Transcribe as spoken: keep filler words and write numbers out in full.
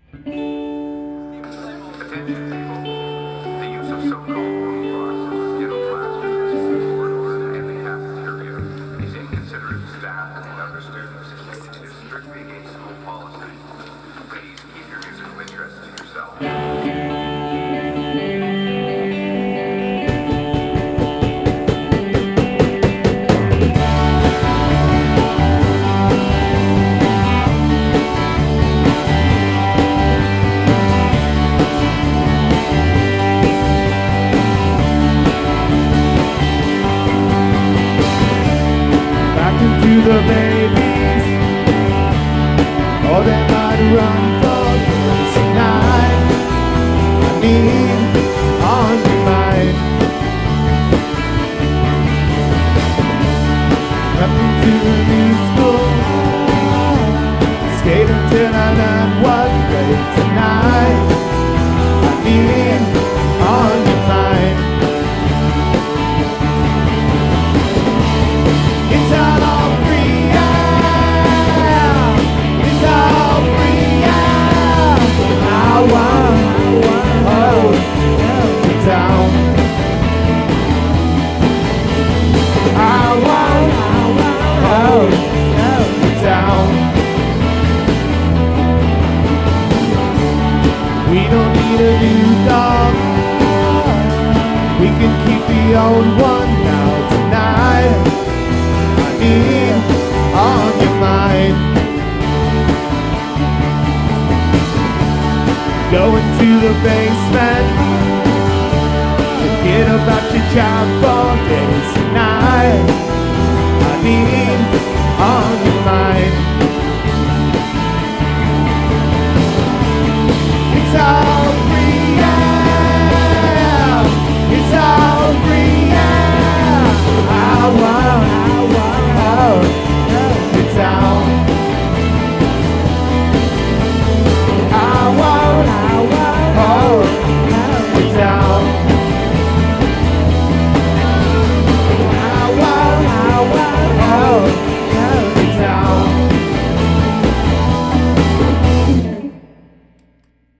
Attention people. The use of so-called room boxes, ghetto classrooms, corridors, and the cafeteria is inconsiderate to staff and other students. It is strictly against school policy. Please keep your musical interests to yourself. To the babies, oh, they might run for girls tonight. I mean, on your mind. Nothing to the new school. Skate until I learn what's great tonight. I mean, on your mind. It's all on. I want, oh, down. I want, oh, down. We don't need a new dog. We can keep the old one now tonight. I mean, on your mind. Go into the basement. Forget about your job for days tonight. I mean, on your mind.